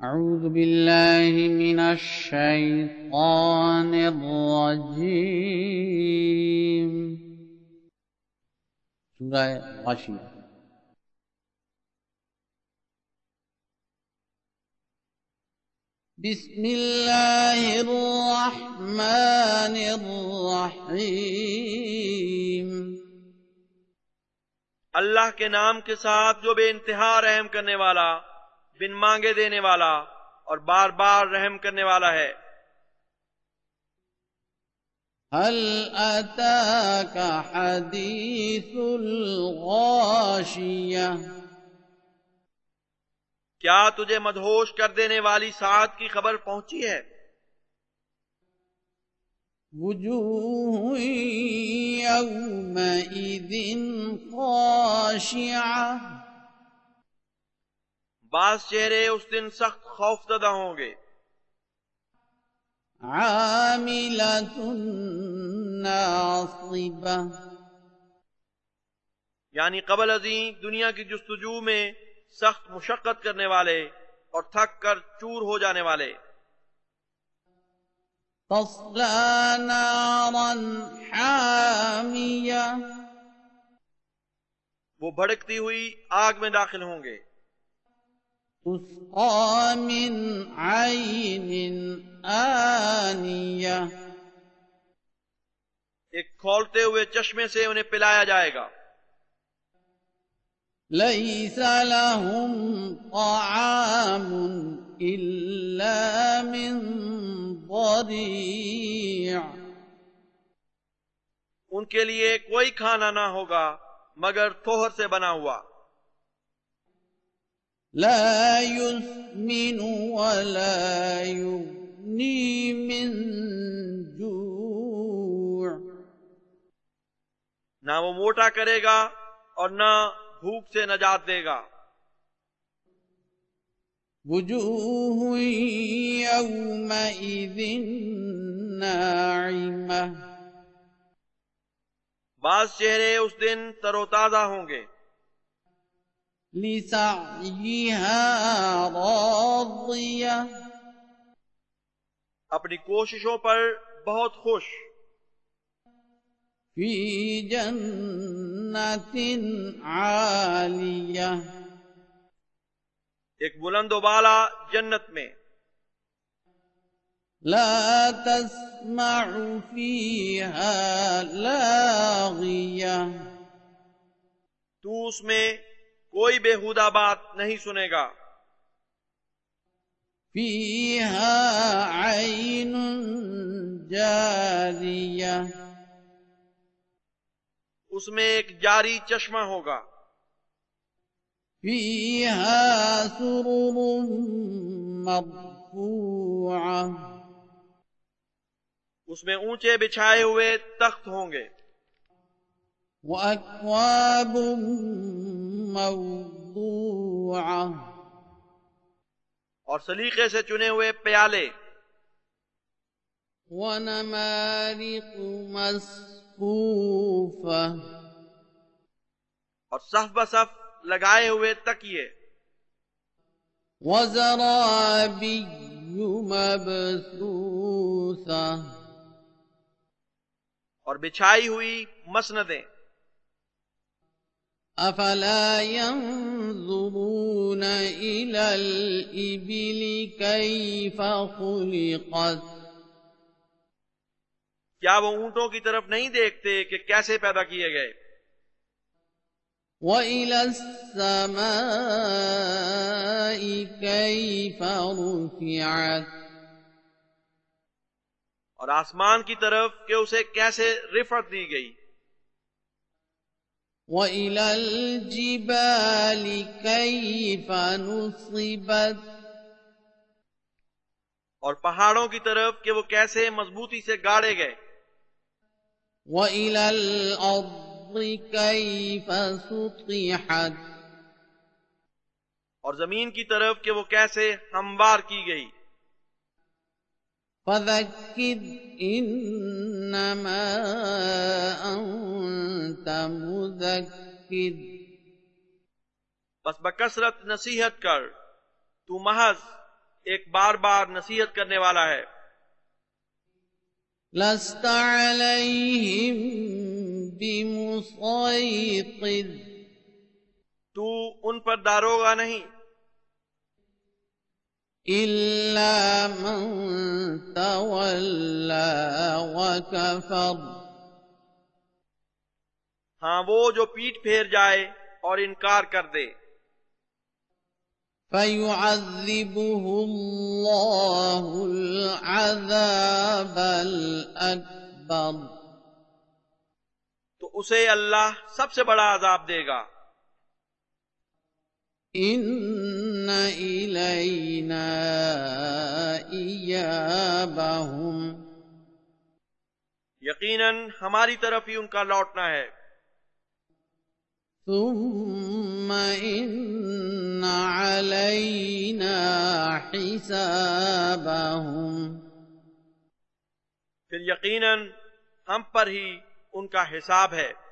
أعوذ بالله من الشيطان الرجيم سورة غاشية بسم الله الرحمن الرحيم اللہ کے نام کے ساتھ جو بے انتہا رحم کرنے والا، بن مانگے دینے والا اور بار بار رحم کرنے والا ہے۔ هل أتاك حديث الغاشية کیا تجھے مدہوش کر دینے والی ساعت کی خبر پہنچی ہے؟ وجوه يومئذ خاشعة بعض چہرے اس دن سخت خوف زدہ ہوں گے، عاملة ناصبة یعنی قبل ازیں دنیا کی جستجو میں سخت مشقت کرنے والے اور تھک کر چور ہو جانے والے۔ تصلى نارا حامية وہ بھڑکتی ہوئی آگ میں داخل ہوں گے، تسقى من عين آنية ایک کھولتے ہوئے چشمے سے انہیں پلایا جائے گا۔ ليس لهم طعام إلا من ضريع ان کے لیے کوئی کھانا نہ ہوگا مگر تھوہر سے بنا ہوا، لا يسمن ولا يغني من جوع نہ وہ موٹا کرے گا اور نہ بھوک سے نجات دے گا۔ وجوه يومئذ ناعمة بعض چہرے اس دن تر و تازہ ہوں گے، لسعيها راضية اپنی کوششوں پر بہت خوش، في جنة عالية ایک بلند و بالا جنت میں، لا تسمع فيها لاغية تو اس میں کوئی بےہودہ بات نہیں سنے گا، فيها عين جارية اس میں ایک جاری چشمہ ہوگا، فيها سرر مرفوعة اس میں اونچے بچھائے ہوئے تخت ہوں گے، وأكواب موضوعة اور سلیقے سے چنے ہوئے پیالے، ونمارق مصفوفة اور صف بصف لگائے ہوئے تکیے، وزرابي مبثوثة اور بچھائی ہوئی مسندیں۔ أفلا ينظرون إلى الإبل كيف خلقت کیا وہ اونٹوں کی طرف نہیں دیکھتے کہ کیسے پیدا کیے گئے؟ وإلى السماء كيف رفعت اور آسمان کی طرف کہ اسے کیسے رفعت دی گئی؟ وإلى الجبال كيف نصبت اور پہاڑوں کی طرف کہ وہ کیسے مضبوطی سے گاڑے گئے؟ وإلى الأرض كيف سطحت اور زمین کی طرف کہ وہ کیسے ہموار کی گئی؟ فذكر إنما أنت مذكر بس بکثرت نصیحت کر، تو محض ایک بار بار نصیحت کرنے والا ہے. لست عليهم بمسيطر تو ان پر داروغہ نہیں إلا من تولى وكفر ہاں وہ جو پیٹھ پھیر جائے اور انکار کر دے. فيعذبه الله العذاب الأكبر تو اسے اللہ سب سے بڑا عذاب دے گا. إن إلينا إيابهم یقیناً ہماری طرف ہی ان کا لوٹنا ہے. ثم إن علينا حسابهم پھر یقیناً ہم پر ہی ان کا حساب ہے.